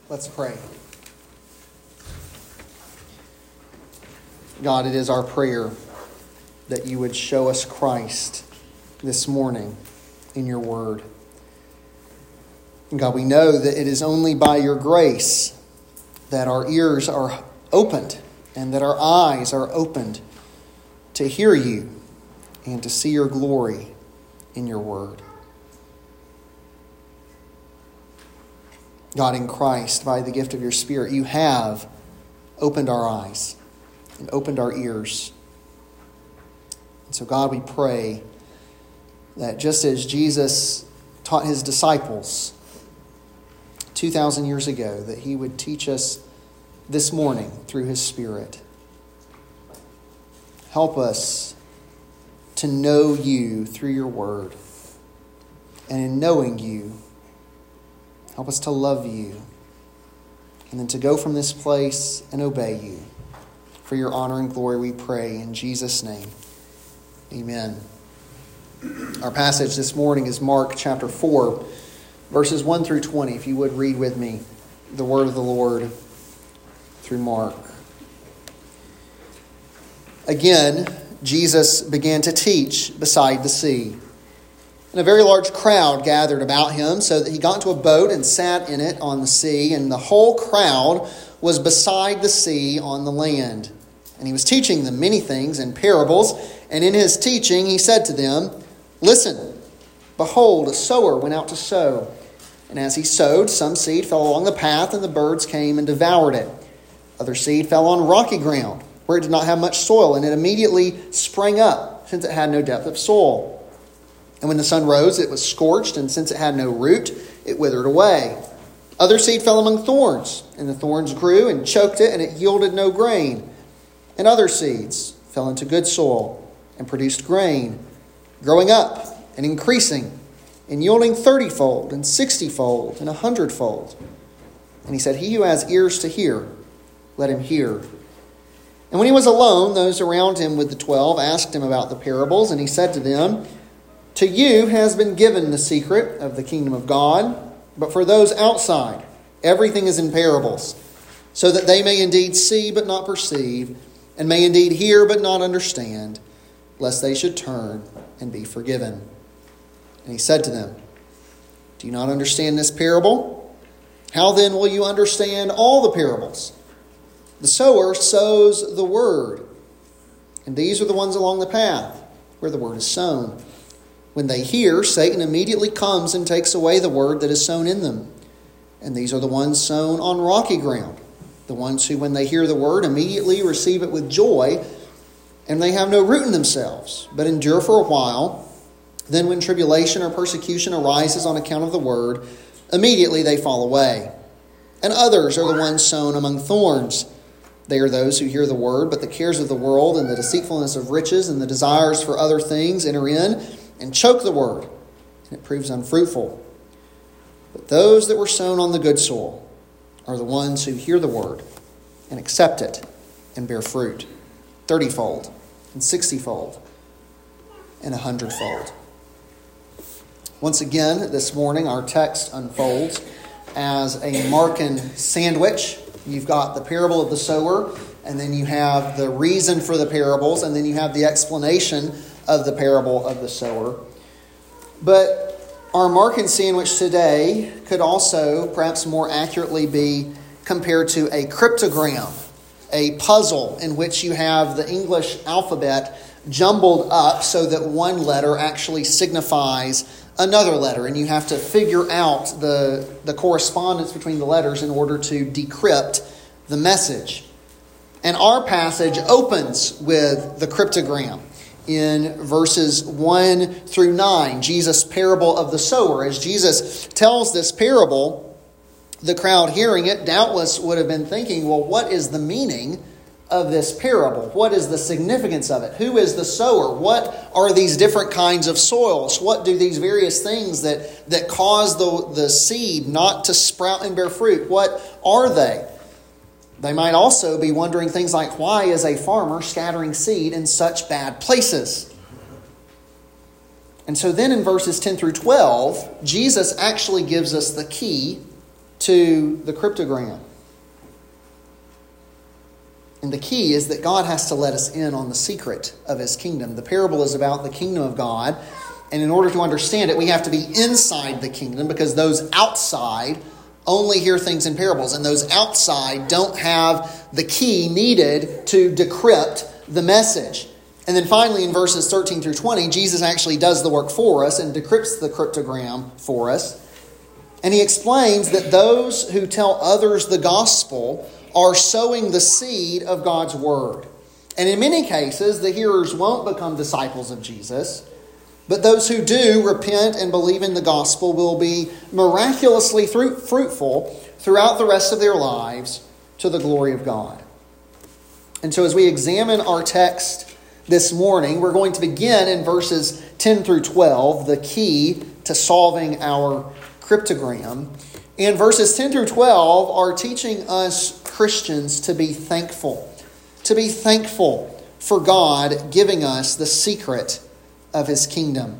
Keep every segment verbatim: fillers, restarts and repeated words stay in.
Let's pray. God, it is our prayer that you would show us Christ this morning in your word. And God, we know that it is only by your grace that our ears are opened and that our eyes are opened to hear you and to see your glory in your word. God, in Christ, by the gift of your Spirit, you have opened our eyes and opened our ears. And so, God, we pray that just as Jesus taught his disciples two thousand years ago, that he would teach us this morning through his Spirit. Help us to know you through your word. And in knowing you, help us to love you. And then to go from this place and obey you. For your honor and glory we pray in Jesus' name. Amen. Our passage this morning is Mark chapter four, verses one through twenty. If you would read with me the word of the Lord through Mark. Again, Jesus began to teach beside the sea. And a very large crowd gathered about him, so that he got into a boat and sat in it on the sea, and the whole crowd was beside the sea on the land. And he was teaching them many things in parables, and in his teaching he said to them, "Listen, behold, a sower went out to sow. And as he sowed, some seed fell along the path, and the birds came and devoured it. Other seed fell on rocky ground, where it did not have much soil, and it immediately sprang up, since it had no depth of soil. And when the sun rose, it was scorched, and since it had no root, it withered away. Other seed fell among thorns, and the thorns grew and choked it, and it yielded no grain. And other seeds fell into good soil and produced grain, growing up and increasing, and yielding thirty-fold and sixty-fold and a hundredfold." And he said, "He who has ears to hear, let him hear." And when he was alone, those around him with the twelve asked him about the parables, and he said to them, "To you has been given the secret of the kingdom of God, but for those outside, everything is in parables, so that they may indeed see but not perceive, and may indeed hear but not understand, lest they should turn and be forgiven." And he said to them, "Do you not understand this parable? How then will you understand all the parables? The sower sows the word, and these are the ones along the path where the word is sown. When they hear, Satan immediately comes and takes away the word that is sown in them. And these are the ones sown on rocky ground, the ones who, when they hear the word, immediately receive it with joy, and they have no root in themselves, but endure for a while. Then when tribulation or persecution arises on account of the word, immediately they fall away. And others are the ones sown among thorns. They are those who hear the word, but the cares of the world and the deceitfulness of riches and the desires for other things enter in and choke the word, and it proves unfruitful. But those that were sown on the good soil are the ones who hear the word and accept it and bear fruit, thirtyfold and sixtyfold and a hundredfold." Once again, this morning, our text unfolds as a Markan sandwich. You've got the parable of the sower, and then you have the reason for the parables, and then you have the explanation of the parable of the sower. But our Markan sandwich today could also perhaps more accurately be compared to a cryptogram, a puzzle in which you have the English alphabet jumbled up so that one letter actually signifies another letter, and you have to figure out the, the correspondence between the letters in order to decrypt the message. And our passage opens with the cryptogram in verses one through nine, Jesus' parable of the sower. As Jesus tells this parable, the crowd hearing it doubtless would have been thinking, well, what is the meaning of this parable? What is the significance of it? Who is the sower? What are these different kinds of soils? What do these various things that, that cause the, the seed not to sprout and bear fruit? What are they? They might also be wondering things like, why is a farmer scattering seed in such bad places? And so then in verses ten through twelve, Jesus actually gives us the key to the cryptogram. And the key is that God has to let us in on the secret of his kingdom. The parable is about the kingdom of God. And in order to understand it, we have to be inside the kingdom, because those outside only hear things in parables. And those outside don't have the key needed to decrypt the message. And then finally, in verses thirteen through twenty, Jesus actually does the work for us and decrypts the cryptogram for us. And he explains that those who tell others the gospel are sowing the seed of God's word. And in many cases, the hearers won't become disciples of Jesus, but those who do repent and believe in the gospel will be miraculously fruitful throughout the rest of their lives to the glory of God. And so as we examine our text this morning, we're going to begin in verses ten through twelve, the key to solving our cryptogram. And verses ten through twelve are teaching us Christians to be thankful, to be thankful for God giving us the secret of his kingdom.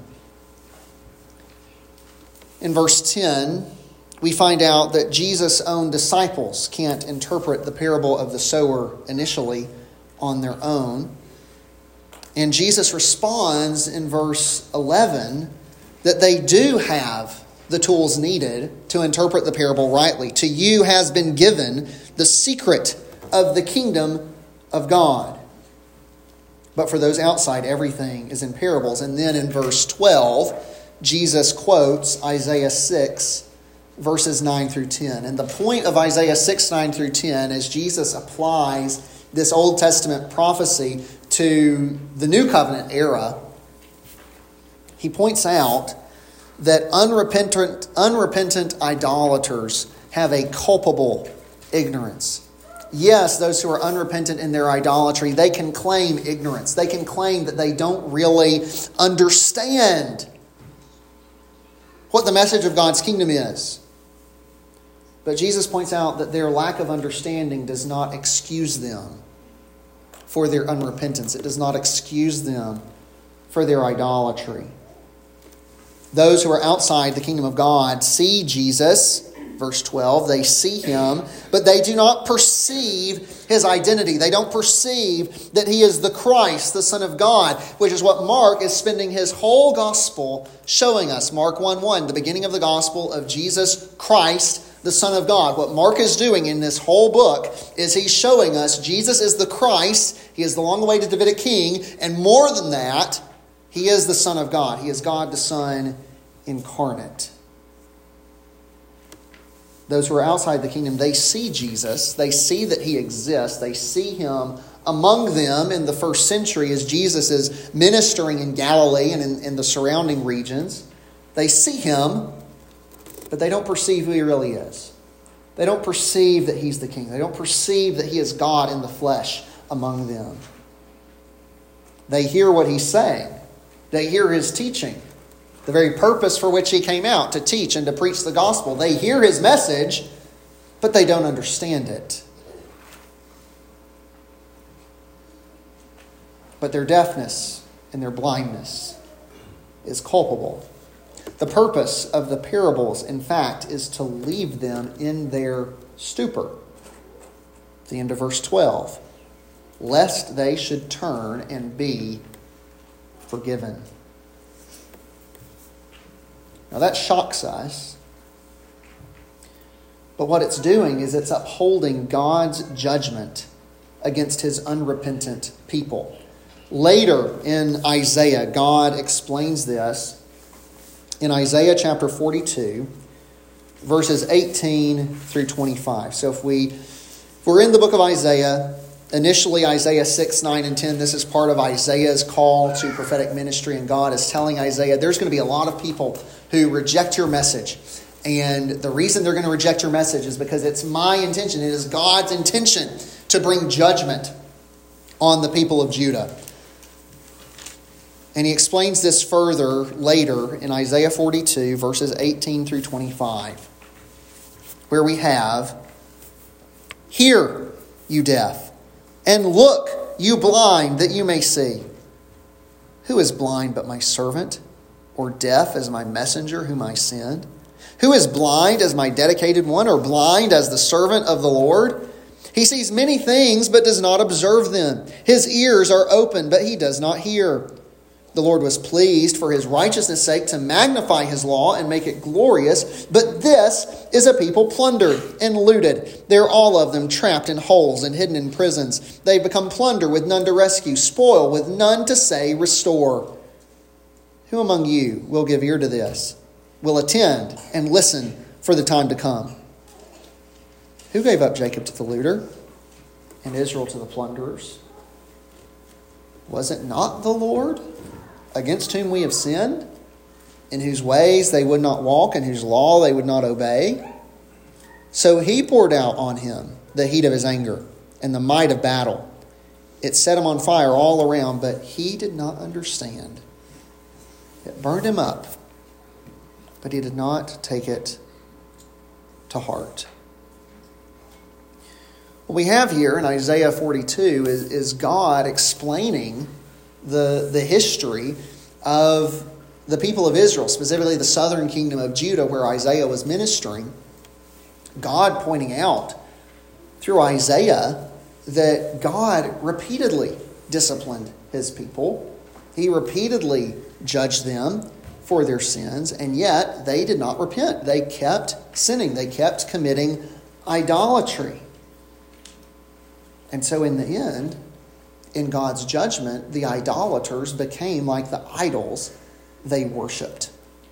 In verse ten, we find out that Jesus' own disciples can't interpret the parable of the sower initially on their own. And Jesus responds in verse eleven that they do have the tools needed to interpret the parable rightly. To you has been given the secret of the kingdom of God. But for those outside, everything is in parables. And then in verse twelve, Jesus quotes Isaiah six, verses nine through ten. And the point of Isaiah six, nine through ten is Jesus applies this Old Testament prophecy to the New Covenant era. He points out that unrepentant, unrepentant idolaters have a culpable ignorance. Yes, those who are unrepentant in their idolatry, they can claim ignorance. They can claim that they don't really understand what the message of God's kingdom is. But Jesus points out that their lack of understanding does not excuse them for their unrepentance. It does not excuse them for their idolatry. Those who are outside the kingdom of God see Jesus, verse twelve, they see him, but they do not perceive his identity. They don't perceive that he is the Christ, the Son of God, which is what Mark is spending his whole gospel showing us. Mark one one, the beginning of the gospel of Jesus Christ, the Son of God. What Mark is doing in this whole book is he's showing us Jesus is the Christ. He is the long-awaited Davidic king. And more than that, he is the Son of God. He is God the Son incarnate. Those who are outside the kingdom, they see Jesus. They see that he exists. They see him among them in the first century as Jesus is ministering in Galilee and in, in the surrounding regions. They see him, but they don't perceive who he really is. They don't perceive that he's the king. They don't perceive that he is God in the flesh among them. They hear what he's saying. They hear his teaching. The very purpose for which he came out, to teach and to preach the gospel. They hear his message, but they don't understand it. But their deafness and their blindness is culpable. The purpose of the parables, in fact, is to leave them in their stupor. At the end of verse twelve, lest they should turn and be forgiven. Now that shocks us. But what it's doing is it's upholding God's judgment against his unrepentant people. Later in Isaiah, God explains this in Isaiah chapter forty-two, verses eighteen through twenty-five. So if, we, if we're in the book of Isaiah, initially Isaiah six, nine, and ten, this is part of Isaiah's call to prophetic ministry. And God is telling Isaiah, there's going to be a lot of people who reject your message. And the reason they're going to reject your message is because it's my intention, it is God's intention to bring judgment on the people of Judah. And he explains this further later in Isaiah forty-two, verses eighteen through twenty-five, where we have, "Hear, you deaf, and look, you blind, that you may see. Who is blind but my servant, or deaf as my messenger whom I send? Who is blind as my dedicated one, or blind as the servant of the Lord? He sees many things, but does not observe them. His ears are open, but he does not hear. The Lord was pleased for his righteousness' sake to magnify his law and make it glorious. But this is a people plundered and looted. They're all of them trapped in holes and hidden in prisons. They've become plunder with none to rescue, spoil with none to say, restore. Who among you will give ear to this, will attend and listen for the time to come? Who gave up Jacob to the looter and Israel to the plunderers? Was it not the Lord, against whom we have sinned, in whose ways they would not walk, and whose law they would not obey? So he poured out on him the heat of his anger and the might of battle. It set him on fire all around, but he did not understand. It burned him up, but he did not take it to heart. What we have here in Isaiah forty-two is, is God explaining the, the history of the people of Israel, specifically the southern kingdom of Judah, where Isaiah was ministering. God pointing out through Isaiah that God repeatedly disciplined his people. He repeatedly judged them for their sins, and yet they did not repent. They kept sinning. They kept committing idolatry. And so in the end, in God's judgment, the idolaters became like the idols they worshipped.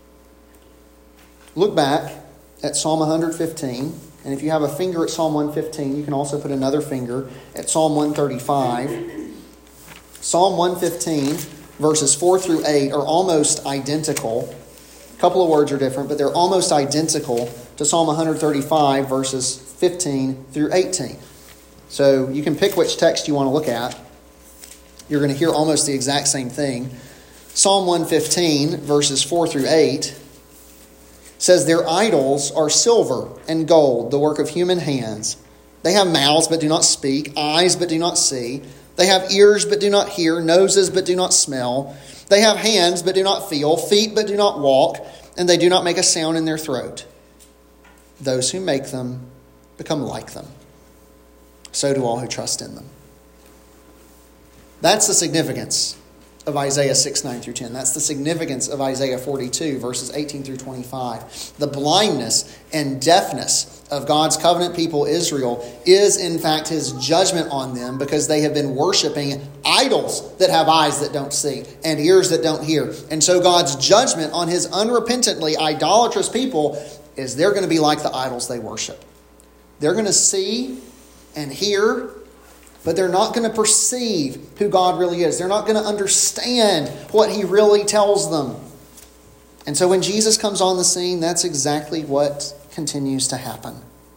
Look back at Psalm one fifteen, and if you have a finger at Psalm one fifteen, you can also put another finger at Psalm one thirty-five. Psalm one fifteen, verses four through eight are almost identical. A couple of words are different, but they're almost identical to Psalm one thirty-five, verses fifteen through eighteen. So you can pick which text you want to look at. You're going to hear almost the exact same thing. Psalm one fifteen, verses four through eight, says, "Their idols are silver and gold, the work of human hands. They have mouths but do not speak, eyes but do not see. They have ears but do not hear, noses but do not smell. They have hands but do not feel, feet but do not walk, and they do not make a sound in their throat. Those who make them become like them. So do all who trust in them." That's the significance of Isaiah six, nine through ten. That's the significance of Isaiah forty-two, verses eighteen through twenty-five. The blindness and deafness of God's covenant people Israel is in fact his judgment on them because they have been worshiping idols that have eyes that don't see and ears that don't hear. And so God's judgment on his unrepentantly idolatrous people is they're going to be like the idols they worship. They're going to see and hear, but they're not going to perceive who God really is. They're not going to understand what he really tells them. And so when Jesus comes on the scene, that's exactly what continues to happen.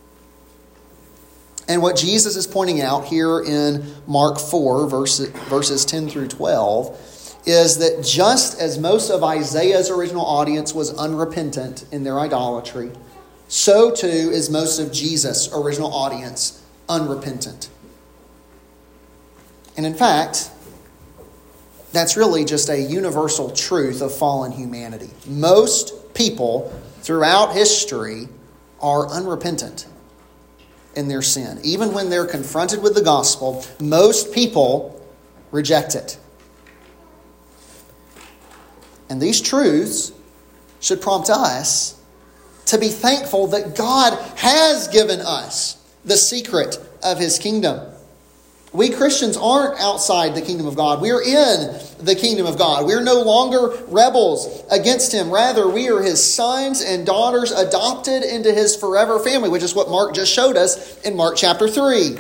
And what Jesus is pointing out here in Mark four, verses, verses ten through twelve, is that just as most of Isaiah's original audience was unrepentant in their idolatry, so too is most of Jesus' original audience unrepentant. And in fact, that's really just a universal truth of fallen humanity. Most people throughout history are unrepentant in their sin. Even when they're confronted with the gospel, most people reject it. And these truths should prompt us to be thankful that God has given us the secret of his kingdom. We Christians aren't outside the kingdom of God. We're in the kingdom of God. We're no longer rebels against him. Rather, we are his sons and daughters adopted into his forever family, which is what Mark just showed us in Mark chapter three.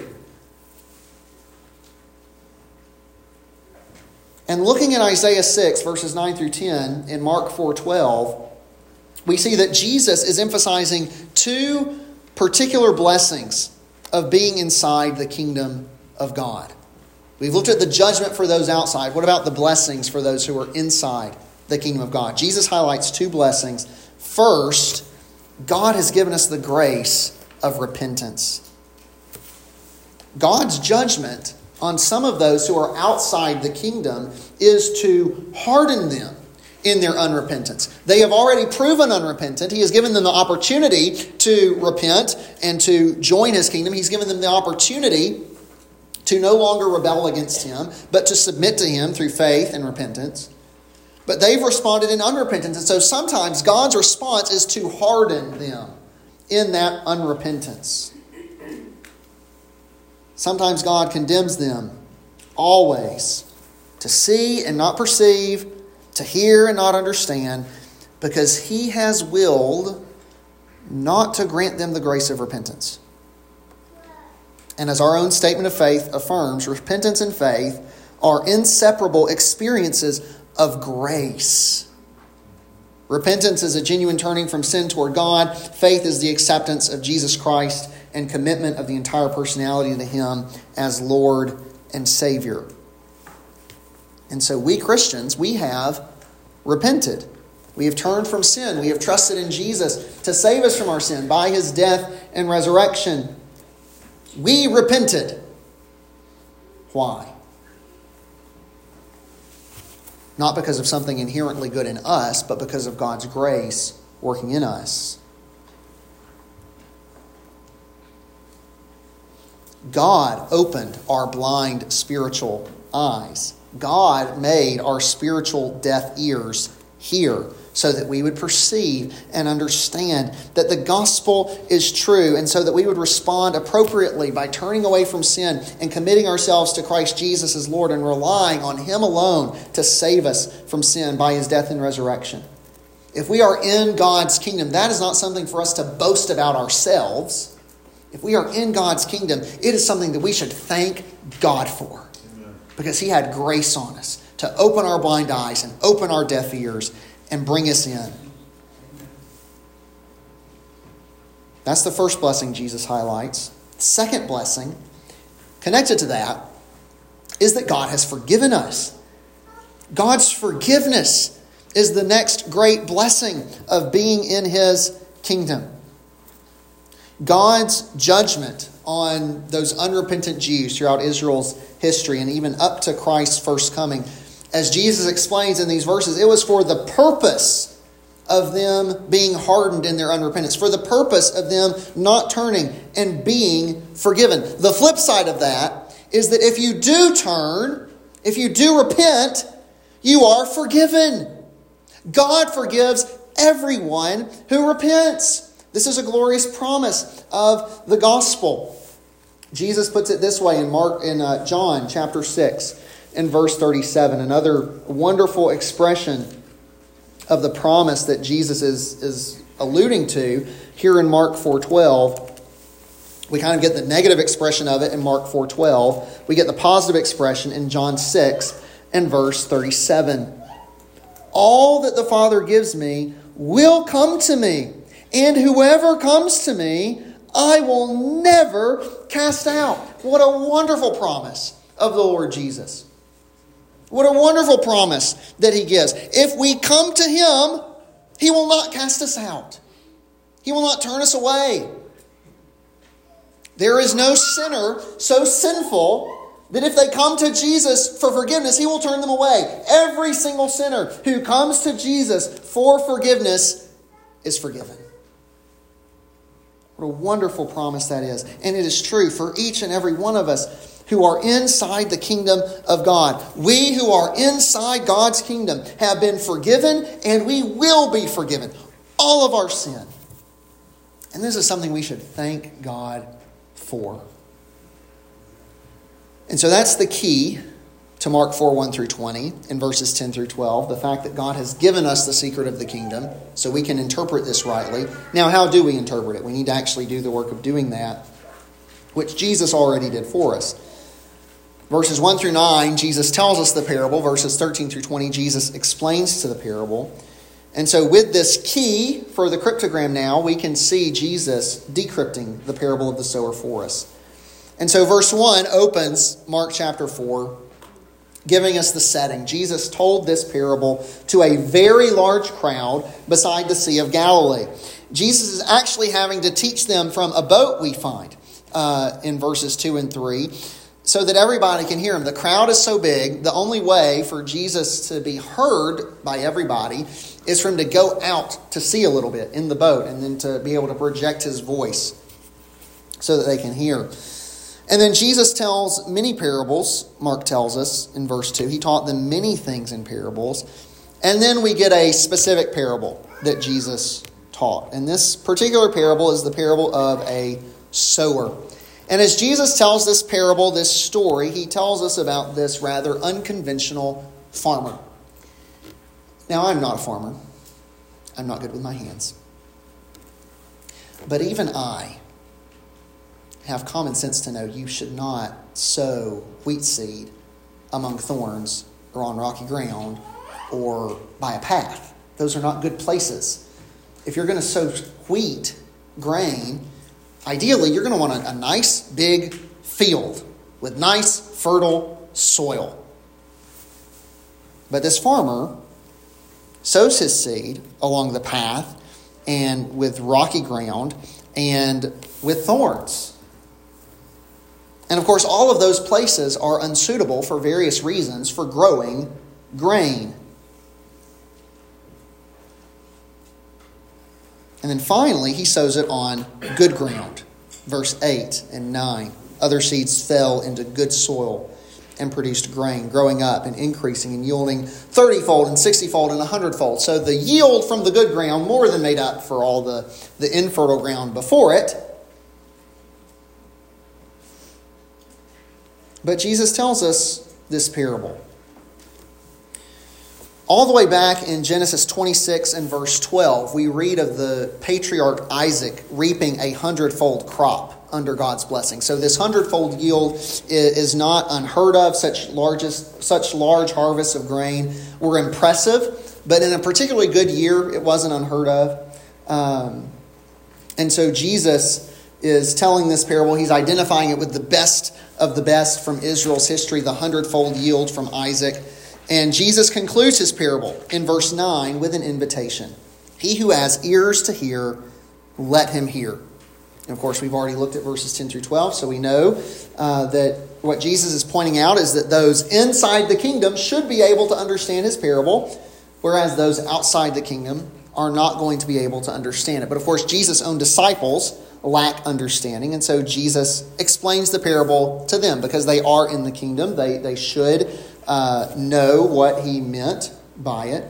And looking at Isaiah six, verses nine through ten, in Mark four twelve, we see that Jesus is emphasizing two particular blessings of being inside the kingdom of God. We've looked at the judgment for those outside. What about the blessings for those who are inside the kingdom of God? Jesus highlights two blessings. First, God has given us the grace of repentance. God's judgment on some of those who are outside the kingdom is to harden them in their unrepentance. They have already proven unrepentant. He has given them the opportunity to repent and to join his kingdom. He's given them the opportunity to no longer rebel against him, but to submit to him through faith and repentance. But they've responded in unrepentance. And so sometimes God's response is to harden them in that unrepentance. Sometimes God condemns them always to see and not perceive, to hear and not understand, because he has willed not to grant them the grace of repentance. And as our own statement of faith affirms, repentance and faith are inseparable experiences of grace. Repentance is a genuine turning from sin toward God. Faith is the acceptance of Jesus Christ and commitment of the entire personality to him as Lord and Savior. And so we Christians, we have repented. We have turned from sin. We have trusted in Jesus to save us from our sin by his death and resurrection. We repented. Why? Not because of something inherently good in us, but because of God's grace working in us. God opened our blind spiritual eyes. God made our spiritual deaf ears hear so that we would perceive and understand that the gospel is true, and so that we would respond appropriately by turning away from sin and committing ourselves to Christ Jesus as Lord and relying on him alone to save us from sin by his death and resurrection. If we are in God's kingdom, that is not something for us to boast about ourselves. If we are in God's kingdom, it is something that we should thank God for. Amen. Because he had grace on us to open our blind eyes and open our deaf ears and bring us in. That's the first blessing Jesus highlights. The second blessing, connected to that, is that God has forgiven us. God's forgiveness is the next great blessing of being in his kingdom. God's judgment on those unrepentant Jews throughout Israel's history and even up to Christ's first coming, as Jesus explains in these verses, it was for the purpose of them being hardened in their unrepentance, for the purpose of them not turning and being forgiven. The flip side of that is that if you do turn, if you do repent, you are forgiven. God forgives everyone who repents. This is a glorious promise of the gospel. Jesus puts it this way in Mark, in uh, John chapter six, in verse thirty-seven. Another wonderful expression of the promise that Jesus is, is alluding to here in Mark four twelve. We kind of get the negative expression of it in Mark four twelve. We get the positive expression in John six and verse thirty-seven. All that the Father gives me will come to me, and whoever comes to me, I will never cast out. What a wonderful promise of the Lord Jesus. What a wonderful promise that he gives. If we come to him, he will not cast us out. He will not turn us away. There is no sinner so sinful that if they come to Jesus for forgiveness, he will turn them away. Every single sinner who comes to Jesus for forgiveness is forgiven. What a wonderful promise that is. And it is true for each and every one of us who are inside the kingdom of God. We who are inside God's kingdom have been forgiven, and we will be forgiven. All of our sin. And this is something we should thank God for. And so that's the key to Mark four, one through twenty, in verses ten through twelve. The fact that God has given us the secret of the kingdom so we can interpret this rightly. Now, how do we interpret it? We need to actually do the work of doing that, which Jesus already did for us. Verses one through nine, Jesus tells us the parable. Verses thirteen through twenty, Jesus explains to the parable. And so with this key for the cryptogram now, we can see Jesus decrypting the parable of the sower for us. And so verse one opens Mark chapter four, giving us the setting. Jesus told this parable to a very large crowd beside the Sea of Galilee. Jesus is actually having to teach them from a boat, we find, uh, in verses two and three. so that everybody can hear him. The crowd is so big, the only way for Jesus to be heard by everybody is for him to go out to sea a little bit in the boat and then to be able to project his voice so that they can hear. And then Jesus tells many parables, Mark tells us in verse two. He taught them many things in parables. And then we get a specific parable that Jesus taught. And this particular parable is the parable of a sower. And as Jesus tells this parable, this story, he tells us about this rather unconventional farmer. Now, I'm not a farmer. I'm not good with my hands. But even I have common sense to know you should not sow wheat seed among thorns or on rocky ground or by a path. Those are not good places. If you're going to sow wheat, grain, ideally, you're going to want a, a nice big field with nice fertile soil. But this farmer sows his seed along the path and with rocky ground and with thorns. And of course, all of those places are unsuitable for various reasons for growing grain. And then finally, he sows it on good ground. Verse eight and nine. Other seeds fell into good soil and produced grain, growing up and increasing and yielding thirty-fold and sixty-fold and one hundred-fold. So the yield from the good ground more than made up for all the, the infertile ground before it. But Jesus tells us this parable. All the way back in Genesis twenty-six and verse twelve, we read of the patriarch Isaac reaping a hundredfold crop under God's blessing. So this hundredfold yield is not unheard of. Such largest, such large harvests of grain were impressive, but in a particularly good year, it wasn't unheard of. Um, and so Jesus is telling this parable. He's identifying it with the best of the best from Israel's history, the hundredfold yield from Isaac. And Jesus concludes his parable in verse nine with an invitation. He who has ears to hear, let him hear. And of course, we've already looked at verses ten through twelve, so we know uh, that what Jesus is pointing out is that those inside the kingdom should be able to understand his parable, whereas those outside the kingdom are not going to be able to understand it. But of course, Jesus' own disciples lack understanding, and so Jesus explains the parable to them because they are in the kingdom. They, they should Uh, know what he meant by it.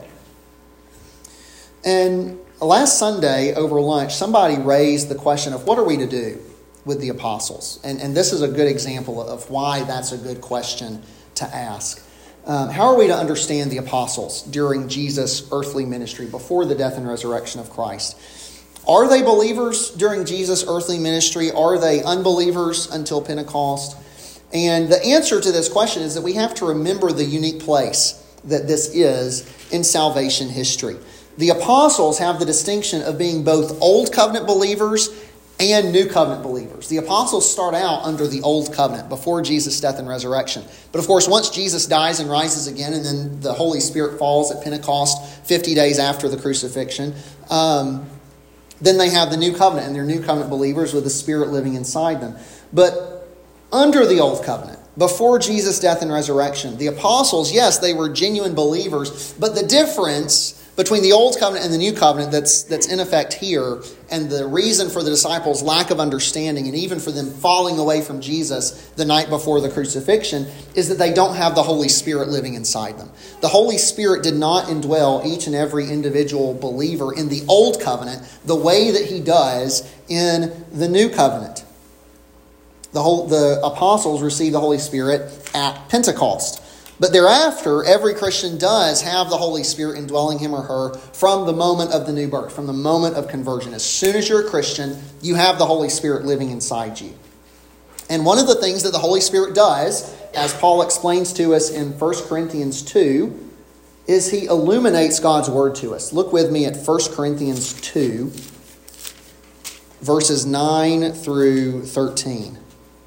And last Sunday over lunch, somebody raised the question of what are we to do with the apostles? And, and this is a good example of why that's a good question to ask. Um, how are we to understand the apostles during Jesus' earthly ministry before the death and resurrection of Christ? Are they believers during Jesus' earthly ministry? Are they unbelievers until Pentecost? And the answer to this question is that we have to remember the unique place that this is in salvation history. The apostles have the distinction of being both Old Covenant believers and New Covenant believers. The apostles start out under the Old Covenant before Jesus' death and resurrection. But of course, once Jesus dies and rises again, and then the Holy Spirit falls at Pentecost fifty days after the crucifixion, um, then they have the New Covenant, and they're New Covenant believers with the Spirit living inside them. But under the Old Covenant, before Jesus' death and resurrection, the apostles, yes, they were genuine believers, but the difference between the Old Covenant and the New Covenant that's that's in effect here, and the reason for the disciples' lack of understanding, and even for them falling away from Jesus the night before the crucifixion, is that they don't have the Holy Spirit living inside them. The Holy Spirit did not indwell each and every individual believer in the Old Covenant the way that he does in the New Covenant. The whole, the apostles received the Holy Spirit at Pentecost. But thereafter, every Christian does have the Holy Spirit indwelling him or her from the moment of the new birth, from the moment of conversion. As soon as you're a Christian, you have the Holy Spirit living inside you. And one of the things that the Holy Spirit does, as Paul explains to us in First Corinthians two, is he illuminates God's word to us. Look with me at First Corinthians two, verses nine through thirteen.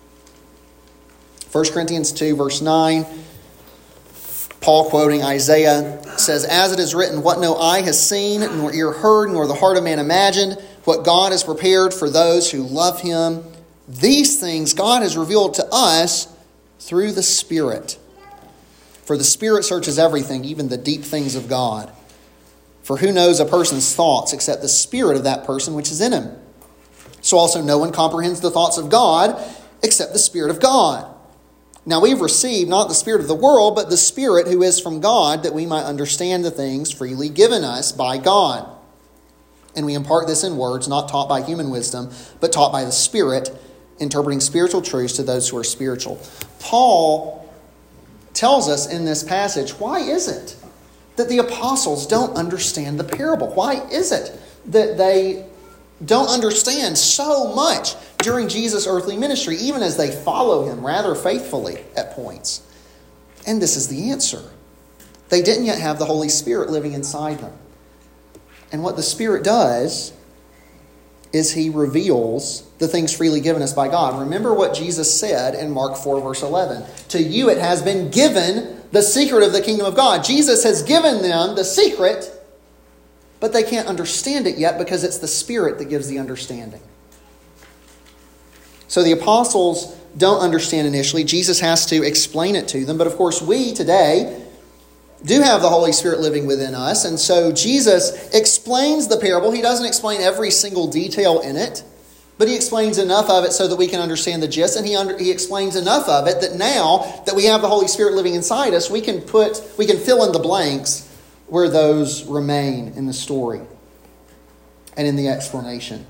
First Corinthians two, verse nine, Paul quoting Isaiah says, "As it is written, what no eye has seen, nor ear heard, nor the heart of man imagined, what God has prepared for those who love him, these things God has revealed to us through the Spirit. For the Spirit searches everything, even the deep things of God. For who knows a person's thoughts except the spirit of that person which is in him? So also no one comprehends the thoughts of God except the Spirit of God. Now we've received not the spirit of the world, but the Spirit who is from God, that we might understand the things freely given us by God. And we impart this in words not taught by human wisdom, but taught by the Spirit, interpreting spiritual truths to those who are spiritual. Paul tells us in this passage, why is it that the apostles don't understand the parable? Why is it that they don't understand so much during Jesus' earthly ministry, even as they follow him rather faithfully at points? And this is the answer. They didn't yet have the Holy Spirit living inside them. And what the Spirit does is he reveals the things freely given us by God. Remember what Jesus said in Mark four, verse eleven. To you it has been given the secret of the kingdom of God. Jesus has given them the secret, but they can't understand it yet because it's the Spirit that gives the understanding. So the apostles don't understand initially. Jesus has to explain it to them. But of course, we today do have the Holy Spirit living within us. And so Jesus explains the parable. He doesn't explain every single detail in it, but he explains enough of it so that we can understand the gist. And he under, he explains enough of it that now that we have the Holy Spirit living inside us, we can put we can fill in the blanks where those remain in the story and in the explanation.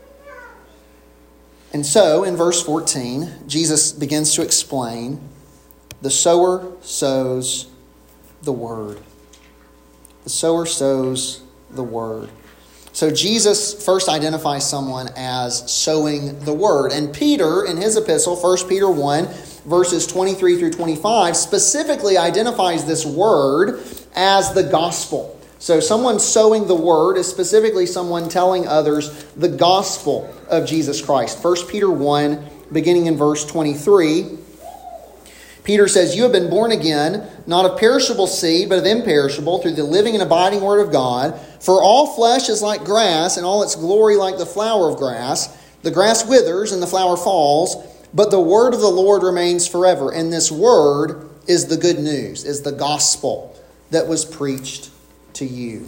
And so, in verse fourteen, Jesus begins to explain, the sower sows the word. The sower sows the word. So Jesus first identifies someone as sowing the word. And Peter, in his epistle, First Peter one, verses twenty-three through twenty-five, specifically identifies this word as the gospel. So someone sowing the word is specifically someone telling others the gospel of Jesus Christ. First Peter one, beginning in verse twenty-three, Peter says, you have been born again, not of perishable seed, but of imperishable, through the living and abiding word of God. For all flesh is like grass, and all its glory like the flower of grass. The grass withers and the flower falls, but the word of the Lord remains forever. And this word is the good news, is the gospel that was preached to you.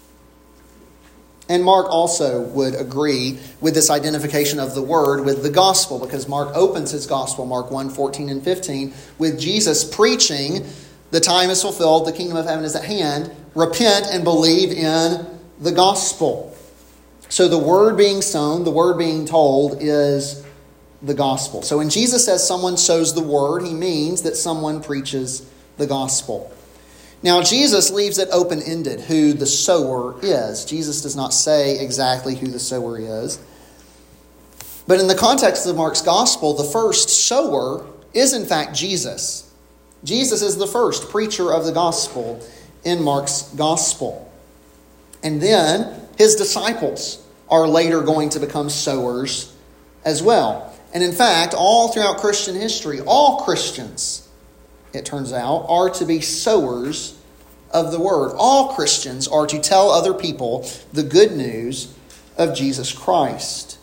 And Mark also would agree with this identification of the word with the gospel, because Mark opens his gospel, Mark one, fourteen and fifteen, with Jesus preaching, the time is fulfilled, the kingdom of heaven is at hand, repent and believe in the gospel. So the word being sown, the word being told is the gospel. So when Jesus says someone sows the word, he means that someone preaches the gospel. Now, Jesus leaves it open-ended who the sower is. Jesus does not say exactly who the sower is. But in the context of Mark's gospel, the first sower is in fact Jesus. Jesus is the first preacher of the gospel in Mark's gospel. And then his disciples are later going to become sowers as well. And in fact, all throughout Christian history, all Christians, it turns out, are to be sowers of the word. All Christians are to tell other people the good news of Jesus Christ.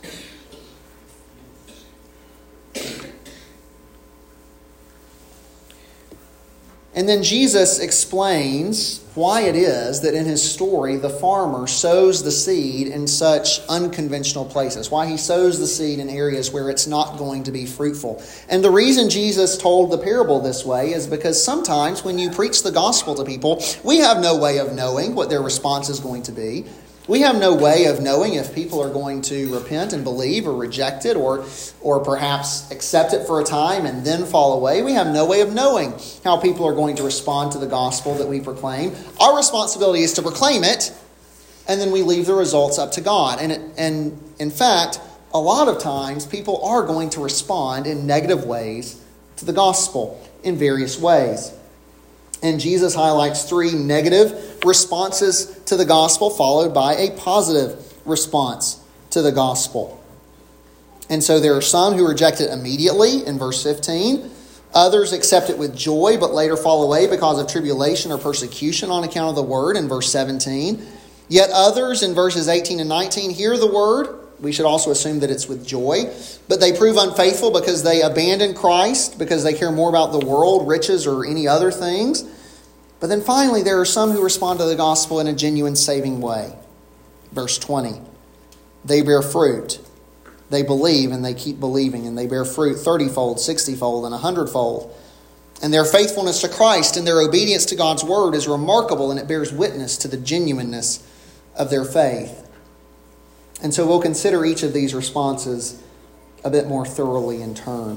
And then Jesus explains why it is that in his story the farmer sows the seed in such unconventional places, why he sows the seed in areas where it's not going to be fruitful. And the reason Jesus told the parable this way is because sometimes when you preach the gospel to people, we have no way of knowing what their response is going to be. We have no way of knowing if people are going to repent and believe or reject it, or, or perhaps accept it for a time and then fall away. We have no way of knowing how people are going to respond to the gospel that we proclaim. Our responsibility is to proclaim it, and then we leave the results up to God. And, it, and in fact, a lot of times people are going to respond in negative ways to the gospel in various ways. And Jesus highlights three negative responses to the gospel, followed by a positive response to the gospel. And so there are some who reject it immediately in verse fifteen. Others accept it with joy, but later fall away because of tribulation or persecution on account of the word in verse seventeen. Yet others in verses eighteen and nineteen hear the word, we should also assume that it's with joy. But they prove unfaithful because they abandon Christ, because they care more about the world, riches, or any other things. But then finally, there are some who respond to the gospel in a genuine saving way. Verse twenty, they bear fruit. They believe and they keep believing, and they bear fruit thirty-fold, sixty-fold, and a hundred-fold. And their faithfulness to Christ and their obedience to God's word is remarkable, and it bears witness to the genuineness of their faith. And so we'll consider each of these responses a bit more thoroughly in turn.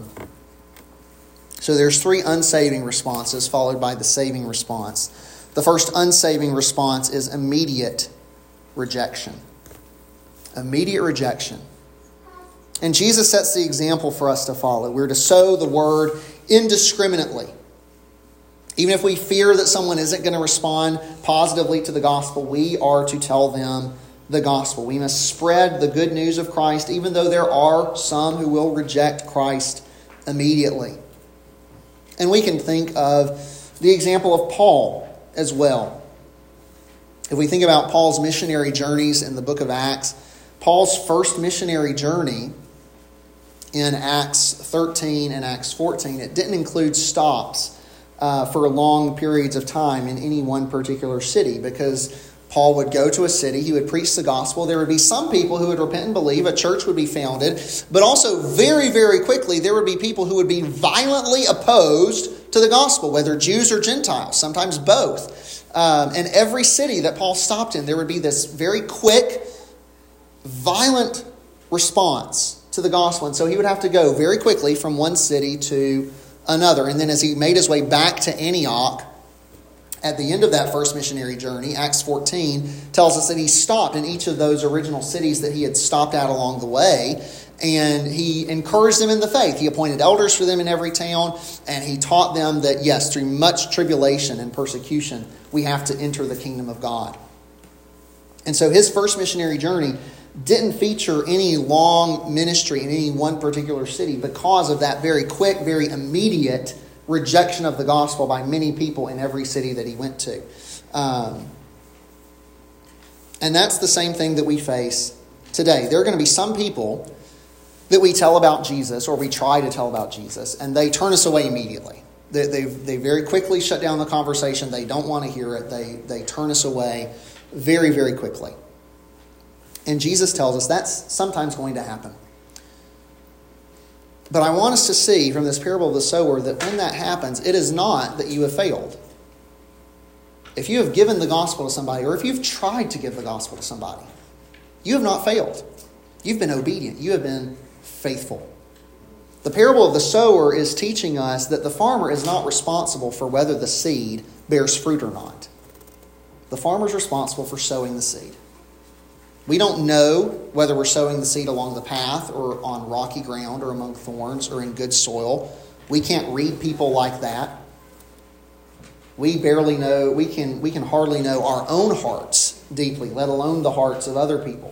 So there's three unsaving responses followed by the saving response. The first unsaving response is immediate rejection. Immediate rejection. And Jesus sets the example for us to follow. We're to sow the word indiscriminately. Even if we fear that someone isn't going to respond positively to the gospel, we are to tell them the gospel. We must spread the good news of Christ, even though there are some who will reject Christ immediately. And we can think of the example of Paul as well. If we think about Paul's missionary journeys in the book of Acts, Paul's first missionary journey in Acts thirteen and Acts fourteen, it didn't include stops uh, for long periods of time in any one particular city, because Paul would go to a city, he would preach the gospel, there would be some people who would repent and believe, a church would be founded, but also very, very quickly there would be people who would be violently opposed to the gospel, whether Jews or Gentiles, sometimes both. Um, in every city that Paul stopped in, there would be this very quick, violent response to the gospel. And so he would have to go very quickly from one city to another. And then as he made his way back to Antioch, at the end of that first missionary journey, Acts fourteen tells us that he stopped in each of those original cities that he had stopped at along the way, and he encouraged them in the faith. He appointed elders for them in every town, and he taught them that, yes, through much tribulation and persecution, we have to enter the kingdom of God. And so his first missionary journey didn't feature any long ministry in any one particular city because of that very quick, very immediate rejection of the gospel by many people in every city that he went to. Um, and that's the same thing that we face today. There are going to be some people that we tell about Jesus, or we try to tell about Jesus, and they turn us away immediately. They, they, they very quickly shut down the conversation. They don't want to hear it. They, they turn us away very, very quickly. And Jesus tells us that's sometimes going to happen. But I want us to see from this parable of the sower that when that happens, it is not that you have failed. If you have given the gospel to somebody, or if you've tried to give the gospel to somebody, you have not failed. You've been obedient. You have been faithful. The parable of the sower is teaching us that the farmer is not responsible for whether the seed bears fruit or not. The farmer is responsible for sowing the seed. We don't know whether we're sowing the seed along the path or on rocky ground or among thorns or in good soil. We can't read people like that. We barely know, we can, we can hardly know our own hearts deeply, let alone the hearts of other people.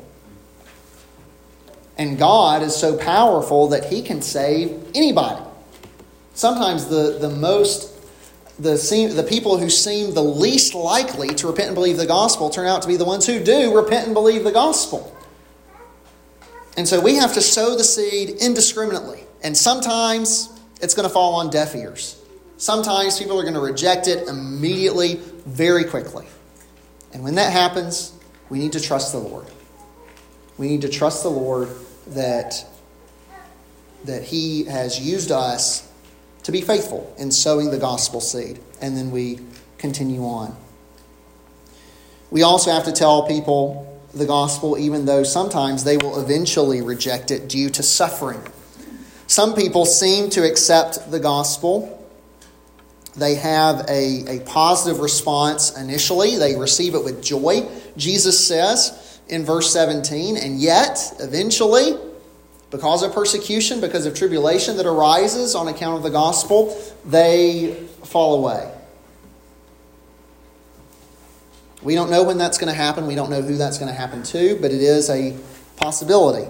And God is so powerful that he can save anybody. Sometimes the, the most The, seem, the people who seem the least likely to repent and believe the gospel turn out to be the ones who do repent and believe the gospel. And so we have to sow the seed indiscriminately. And sometimes it's going to fall on deaf ears. Sometimes people are going to reject it immediately, very quickly. And when that happens, we need to trust the Lord. We need to trust the Lord that, that he has used us to be faithful in sowing the gospel seed. And then we continue on. We also have to tell people the gospel, even though sometimes they will eventually reject it due to suffering. Some people seem to accept the gospel. They have a, a positive response initially. They receive it with joy. Jesus says in verse seventeen, and yet, eventually, because of persecution, because of tribulation that arises on account of the gospel, they fall away. We don't know when that's going to happen. We don't know who that's going to happen to, but it is a possibility.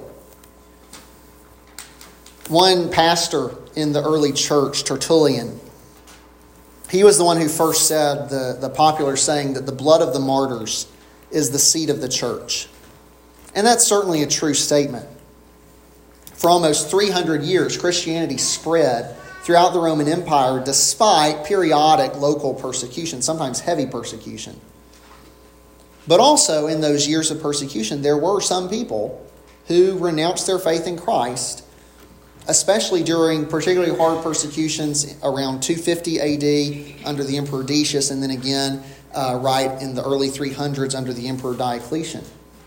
One pastor in the early church, Tertullian, he was the one who first said the, the popular saying that the blood of the martyrs is the seed of the church. And that's certainly a true statement. For almost three hundred years, Christianity spread throughout the Roman Empire despite periodic local persecution, sometimes heavy persecution. But also in those years of persecution, there were some people who renounced their faith in Christ, especially during particularly hard persecutions around two fifty A D under the Emperor Decius, and then again uh, right in the early three hundreds under the Emperor Diocletian.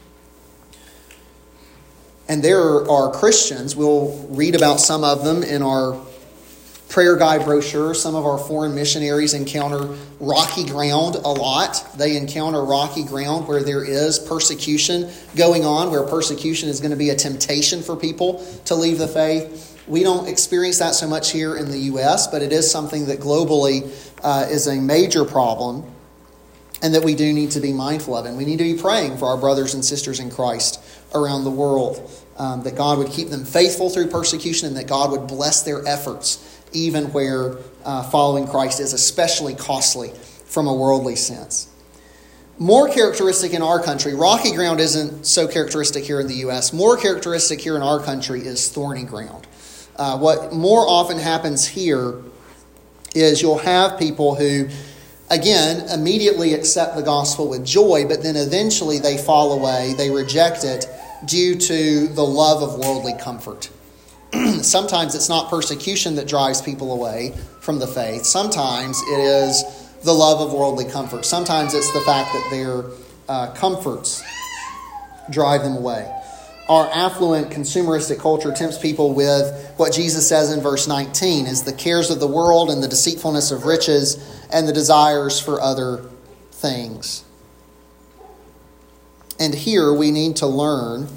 And there are Christians, we'll read about some of them in our prayer guide brochure. Some of our foreign missionaries encounter rocky ground a lot. They encounter rocky ground where there is persecution going on, where persecution is going to be a temptation for people to leave the faith. We don't experience that so much here in the U S, but it is something that globally uh, is a major problem and that we do need to be mindful of. And we need to be praying for our brothers and sisters in Christ around the world, um, that God would keep them faithful through persecution and that God would bless their efforts, even where uh, following Christ is especially costly from a worldly sense. More characteristic in our country, rocky ground isn't so characteristic here in the U S. More characteristic here in our country is thorny ground. Uh, what more often happens here is you'll have people who, again, immediately accept the gospel with joy, but then eventually they fall away, they reject it due to the love of worldly comfort. Sometimes it's not persecution that drives people away from the faith. Sometimes it is the love of worldly comfort. Sometimes it's the fact that their uh, comforts drive them away. Our affluent consumeristic culture tempts people with what Jesus says in verse nineteen is the cares of the world and the deceitfulness of riches and the desires for other things. And here we need to learn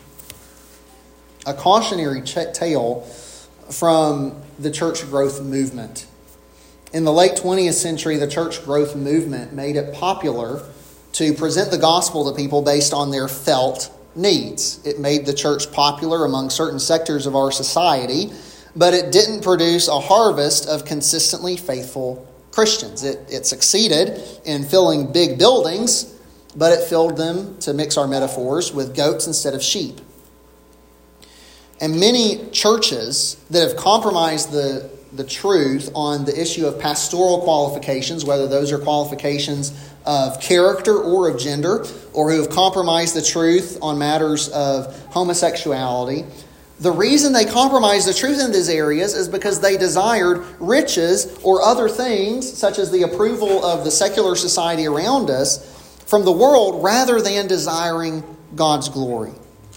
a cautionary tale from the church growth movement. In the late twentieth century, the church growth movement made it popular to present the gospel to people based on their felt needs. It made the church popular among certain sectors of our society, but it didn't produce a harvest of consistently faithful Christians. It, it succeeded in filling big buildings, but it filled them, to mix our metaphors, with goats instead of sheep. And many churches that have compromised the, the truth on the issue of pastoral qualifications, whether those are qualifications of character or of gender, or who have compromised the truth on matters of homosexuality, the reason they compromised the truth in these areas is because they desired riches or other things, such as the approval of the secular society around us, from the world rather than desiring God's glory.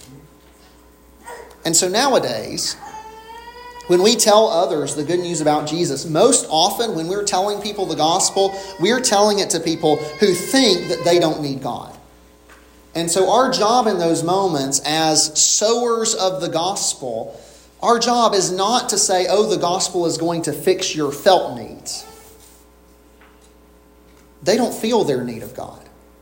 And so nowadays, when we tell others the good news about Jesus, most often when we're telling people the gospel, we're telling it to people who think that they don't need God. And so our job in those moments as sowers of the gospel, our job is not to say, oh, the gospel is going to fix your felt needs. They don't feel their need of God.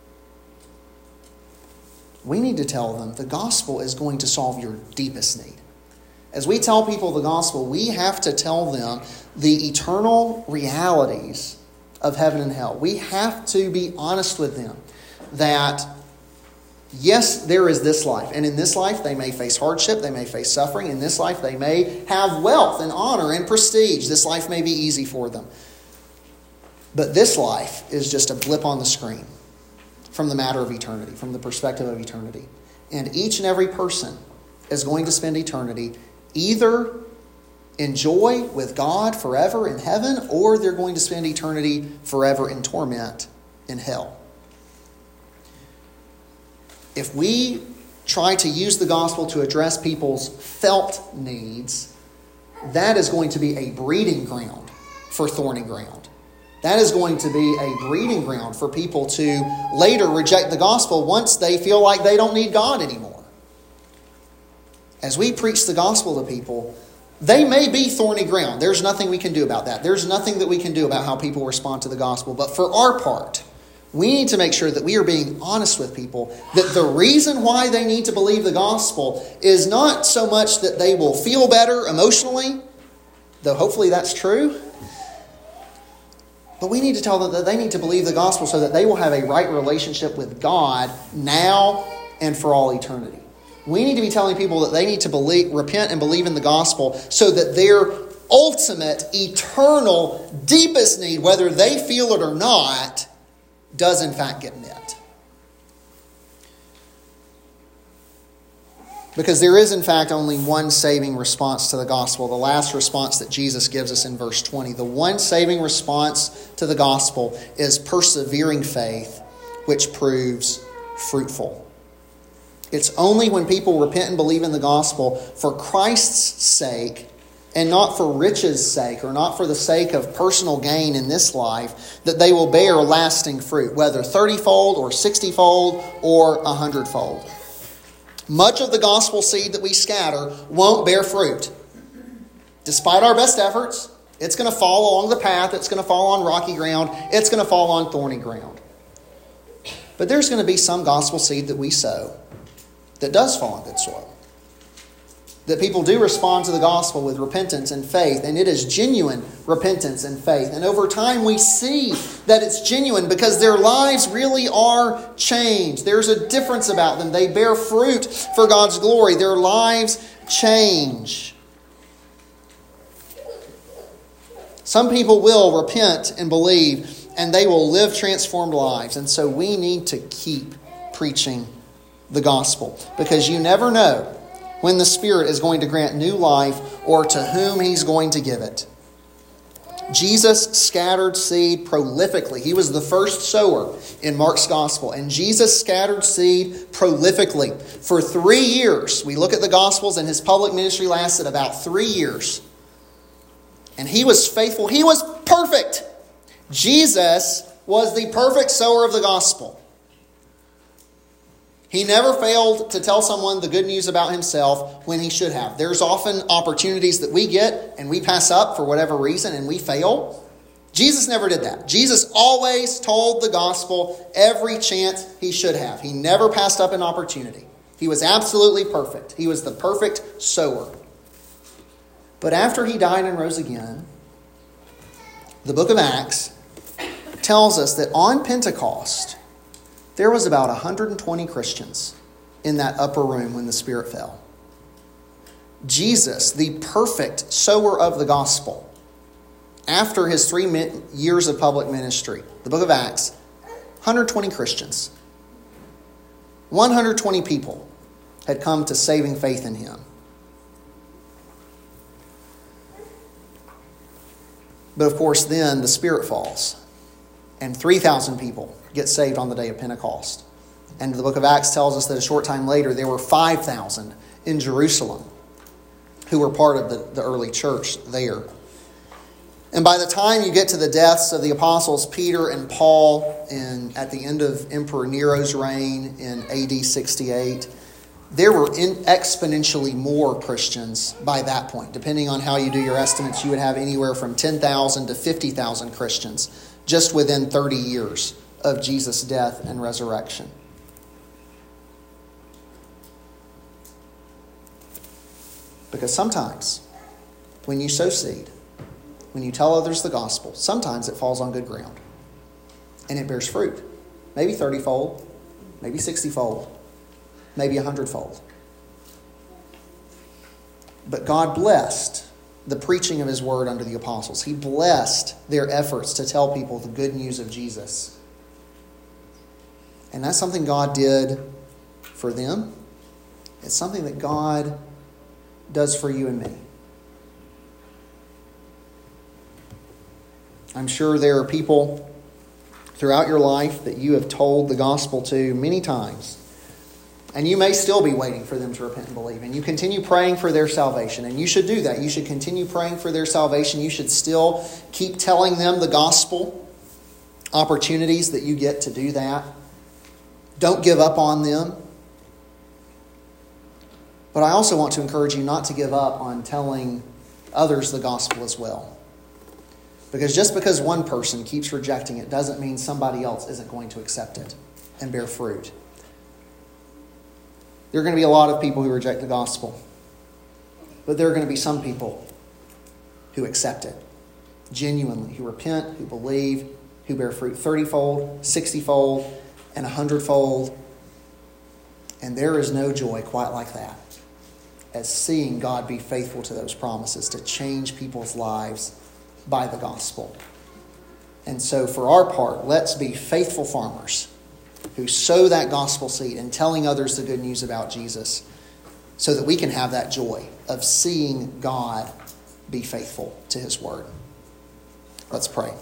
We need to tell them the gospel is going to solve your deepest need. As we tell people the gospel, we have to tell them the eternal realities of heaven and hell. We have to be honest with them that, yes, there is this life. And in this life, they may face hardship. They may face suffering. In this life, they may have wealth and honor and prestige. This life may be easy for them. But this life is just a blip on the screen from the matter of eternity, from the perspective of eternity. And each and every person is going to spend eternity either in joy with God forever in heaven, or they're going to spend eternity forever in torment in hell. If we try to use the gospel to address people's felt needs, that is going to be a breeding ground for thorny ground. That is going to be a breeding ground for people to later reject the gospel once they feel like they don't need God anymore. As we preach the gospel to people, they may be thorny ground. There's nothing we can do about that. There's nothing that we can do about how people respond to the gospel. But for our part, we need to make sure that we are being honest with people, that the reason why they need to believe the gospel is not so much that they will feel better emotionally, though hopefully that's true. But we need to tell them that they need to believe the gospel so that they will have a right relationship with God now and for all eternity. We need to be telling people that they need to believe, repent and believe in the gospel so that their ultimate, eternal, deepest need, whether they feel it or not, does in fact get met. Because there is, in fact, only one saving response to the gospel, the last response that Jesus gives us in verse twenty. The one saving response to the gospel is persevering faith, which proves fruitful. It's only when people repent and believe in the gospel for Christ's sake and not for riches' sake or not for the sake of personal gain in this life that they will bear lasting fruit, whether thirty-fold or sixty-fold or a hundredfold. Much of the gospel seed that we scatter won't bear fruit. Despite our best efforts, it's going to fall along the path, it's going to fall on rocky ground, it's going to fall on thorny ground. But there's going to be some gospel seed that we sow that does fall on good soil. That people do respond to the gospel with repentance and faith, and it is genuine repentance and faith. And over time we see that it's genuine because their lives really are changed. There's a difference about them. They bear fruit for God's glory. Their lives change. Some people will repent and believe, and they will live transformed lives. And so we need to keep preaching the gospel, because you never know when the Spirit is going to grant new life or to whom He's going to give it. Jesus scattered seed prolifically. He was the first sower in Mark's gospel. And Jesus scattered seed prolifically for three years. We look at the gospels, and His public ministry lasted about three years. And He was faithful. He was perfect. Jesus was the perfect sower of the gospel. He never failed to tell someone the good news about Himself when He should have. There's often opportunities that we get and we pass up for whatever reason and we fail. Jesus never did that. Jesus always told the gospel every chance He should have. He never passed up an opportunity. He was absolutely perfect. He was the perfect sower. But after He died and rose again, the book of Acts tells us that on Pentecost, there was about one hundred twenty Christians in that upper room when the Spirit fell. Jesus, the perfect sower of the gospel, after His three years of public ministry, the book of Acts, one hundred twenty Christians, one hundred twenty people had come to saving faith in Him. But of course, then the Spirit falls, and three thousand people get saved on the day of Pentecost. And the book of Acts tells us that a short time later, there were five thousand in Jerusalem who were part of the, the early church there. And by the time you get to the deaths of the apostles Peter and Paul in, at the end of Emperor Nero's reign in A D sixty-eight, there were in exponentially more Christians by that point. Depending on how you do your estimates, you would have anywhere from ten thousand to fifty thousand Christians just within thirty years of Jesus' death and resurrection. Because sometimes when you sow seed, when you tell others the gospel, sometimes it falls on good ground and it bears fruit. Maybe thirty-fold, maybe sixty-fold, maybe a hundredfold. But God blessed the preaching of His word under the apostles. He blessed their efforts to tell people the good news of Jesus. And that's something God did for them. It's something that God does for you and me. I'm sure there are people throughout your life that you have told the gospel to many times. And you may still be waiting for them to repent and believe. And you continue praying for their salvation. And you should do that. You should continue praying for their salvation. You should still keep telling them the gospel. Opportunities that you get to do that. Don't give up on them. But I also want to encourage you not to give up on telling others the gospel as well. Because just because one person keeps rejecting it doesn't mean somebody else isn't going to accept it and bear fruit. There are going to be a lot of people who reject the gospel. But there are going to be some people who accept it genuinely, who repent, who believe, who bear fruit thirty-fold, sixty-fold, and a hundredfold. And there is no joy quite like that as seeing God be faithful to those promises to change people's lives by the gospel. And so for our part, let's be faithful farmers who sow that gospel seed and telling others the good news about Jesus so that we can have that joy of seeing God be faithful to his word. Let's pray.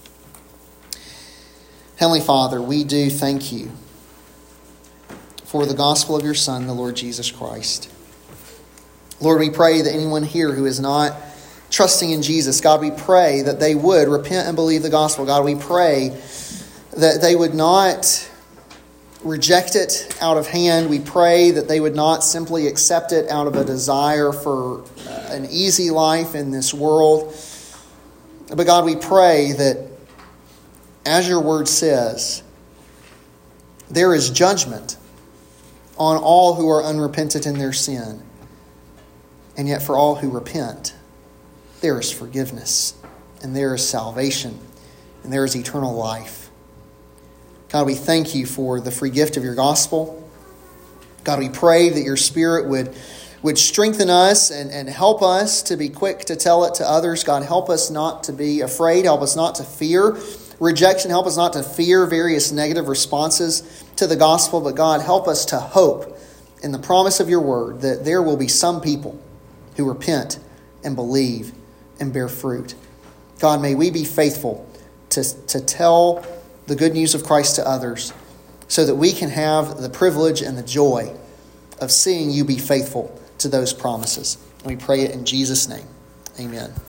Heavenly Father, we do thank you for the gospel of your Son, the Lord Jesus Christ. Lord, we pray that anyone here who is not trusting in Jesus, God, we pray that they would repent and believe the gospel. God, we pray that they would not reject it out of hand. We pray that they would not simply accept it out of a desire for an easy life in this world. But God, we pray that, as your word says, there is judgment on all who are unrepentant in their sin. And yet for all who repent, there is forgiveness, and there is salvation, and there is eternal life. God, we thank you for the free gift of your gospel. God, we pray that your Spirit would, would strengthen us and, and help us to be quick to tell it to others. God, help us not to be afraid. Help us not to fear rejection. Help us not to fear various negative responses to the gospel. But God, help us to hope in the promise of your word that there will be some people who repent and believe and bear fruit. God, may we be faithful to, to tell the good news of Christ to others so that we can have the privilege and the joy of seeing you be faithful to those promises. And we pray it in Jesus' name. Amen.